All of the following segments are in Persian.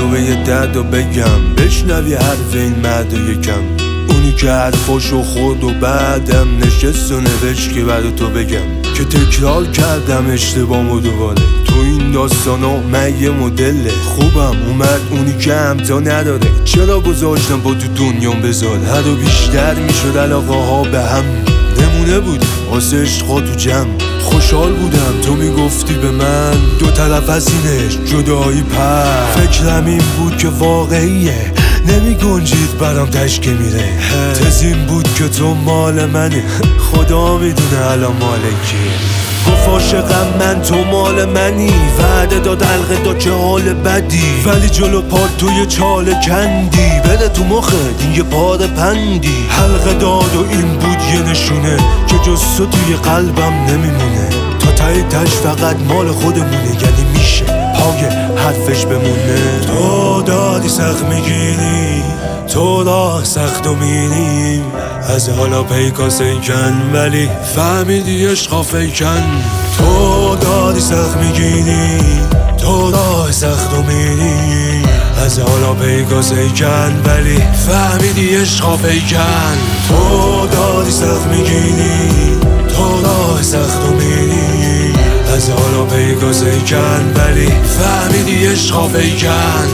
و به یه درد و بگم بشنوی حرف این مرد یکم، اونی که حرفاشو خورد و بعدم نشست و نوشت که بعد تو بگم که تکرار کردم اشتباهمو دوباره. تو این داستانا من یه مدله خوبم اومد اونی که همتا نداره، چرا گذاشتم با تو دنیام بذار. هر و بیشتر میشد علاقه ها به هم، نمونه بودی واسه عشقا تو جمع. خوشحال بودم تو میگفتی به من دو طرف از اینش جدایی پر. فکرم این بود که واقعیه نمی گنجید برام تشکه میره. تزین بود که تو مال منی، خدا میدونه الان مال کیه. گفت عاشقم من تو مال منی، وعده داد حلقه دا چه حال بدی، ولی جلو پات تو یه چاله کندی. بده تو مخت این یه پاره پندی، حلقه داد و این بود یه نشونه که جز تو توی قلبم نمیمونه. تا ته تش فقط مال خودمونه، یعنی میشه پای حرفش بمونه. تو دادی سخت میگیری، تو راه سخت و میریم، از حالا پیکاسه کن ولی فهمیدی عشقا فیکن. تو دادی سخت میگیری، تو راه سخت و میری، از حالا پیکاسه کن ولی فهمیدی عشقا فیکن. تو دادی سخت میگیری، تو راه سخت و میری، از حالا پیکاسه کن ولی فهمیدی عشقا فیکن.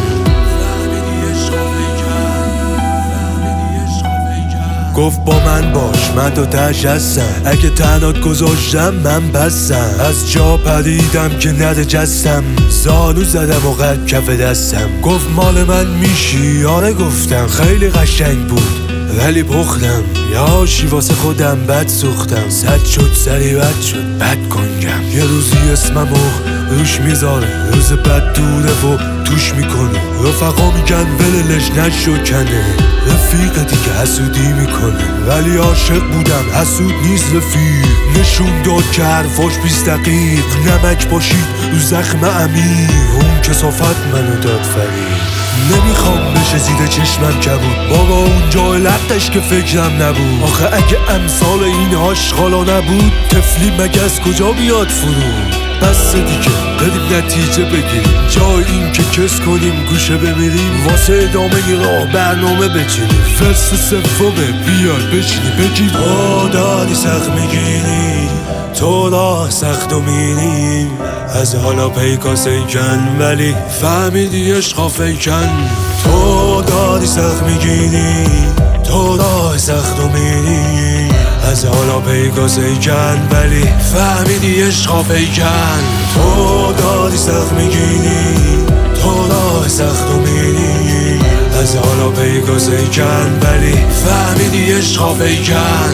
گفت با من باش من تو تش هستم، اگه تنات گذاشتم من بستم. از جا پریدم که نده جستم، زانو زدم و قد کف دستم. گفت مال من میشی، آره گفتم خیلی قشنگ بود ولی پختم. یا واسه خودم بد سوختم، صد شد سری بد شد بد کنگم. یه روزی اسممو روش میذاره، روز بد دوره و توش میکنه. رفقا میگن وللش نشکنه، رفیق دیگه حسودی میکنه. ولی عاشق بودم حسود نیست رفیق، نشون داد که حرفاش 20 دقیق نمک باشید رو زخم عمیق. اون کثافت منو داد فرید، نمیخوام بشه زیر چشمم کبود بابا اون جای لقش که فکرم نبود. آخه اگه امثال این هاشغالا نبود تفلی مگه از کجا بیاد فرود. بس دیگه بریم نتیجه بگیریم، جای این که کس کنیم گوشه بمیریم. واسه ادامه راه برنامه بچینیم، فرس سومه بیار بشینی بگیم. تو داری سخت میگیری، تو راه سخت و میریم، از حالا پیکاسه کن ولی فهمیدی عشقا فیکن. تو داری سخت میگیری، تو راه سخت و میری، از حالا پیکاسه کن ولی فهمیدی عشقا فیکن. تو داری سخت میگیری، تو راه سخت و میری، از حالا پیکاسه کن ولی فهمیدی عشقا فیکن.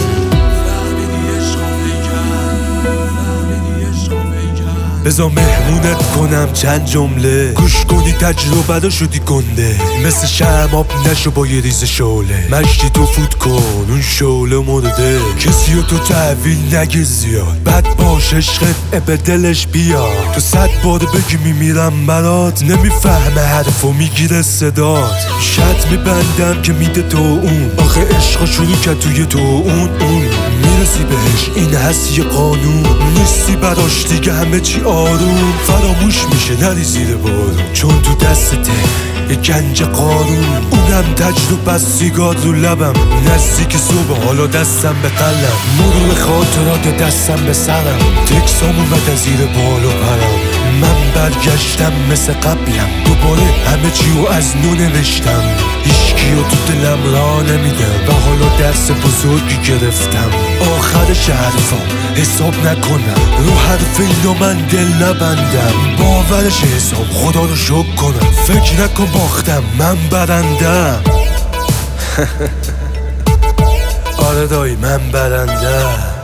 بذار مهمونت کنم چند جمله، گوش کنی تجربه رو شدی گنده. مثل شماب نشو با یه ریز شعله، مشتی تو فوت کن اون شعله مرده. کسی رو تو تحویل نگیر زیاد، بد باش عشقت به دلش بیاد. تو 100 بار بگی میمیرم برات، نمیفهمه حرفو میگیره صدات. شرط میبندم که میده تو اون، آخه عشقا شروع کرد توی تو اون میرسی بهش این هست یه قانون. نیستی براش دیگه همه چی آروم، فراموش میشه نری زیر بارون. چون تو دسته یه گنج قارون، اونم تجربه از سیگار رو لبم. نزدیک صبح حالا دستم به قلم، مرور خاطرات دستم به سرم. تکسام اومد از زیر بالا پرم، من برگشتم مثل قبلم. دوباره همه چی رو از نو نوشتم، هیچکی رو تو دلم را نمیدم و حالا درس بزرگی گرفتم. آخرش حرفم حساب نکنم، رو حرف اینا من دل نبندم. باورش حساب خدا رو شکر کنم، فکر نکن باختم من برندم. آره دایی من برندم.